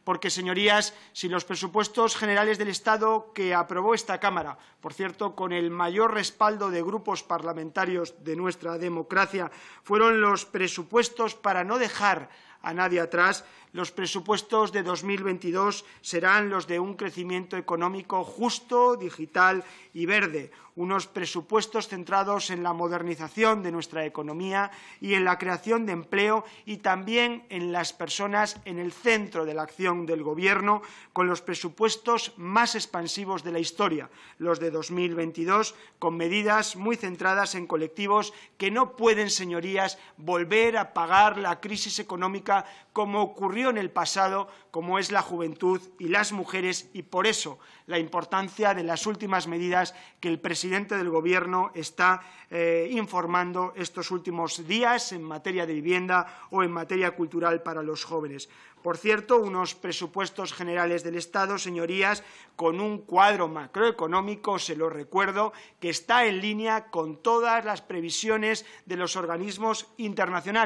porque, señorías, si los presupuestos generales del Estado que aprobó esta Cámara, por cierto, con el mayor respaldo de grupos parlamentarios de nuestra democracia, fueron los presupuestos para no dejar a nadie atrás, los presupuestos de 2022 serán los de un crecimiento económico justo, digital y verde, unos presupuestos centrados en la modernización de nuestra economía y en la creación de empleo y también en las personas en el centro de la acción del Gobierno, con los presupuestos más expansivos de la historia, los de 2022, con medidas muy centradas en colectivos que no pueden, señorías, volver a pagar la crisis económica como ocurrió en el pasado, como es la juventud y las mujeres, y por eso la importancia de las últimas medidas que el presidente del Gobierno está informando estos últimos días en materia de vivienda o en materia cultural para los jóvenes. Por cierto, unos presupuestos generales del Estado, señorías, con un cuadro macroeconómico, se lo recuerdo, que está en línea con todas las previsiones de los organismos internacionales.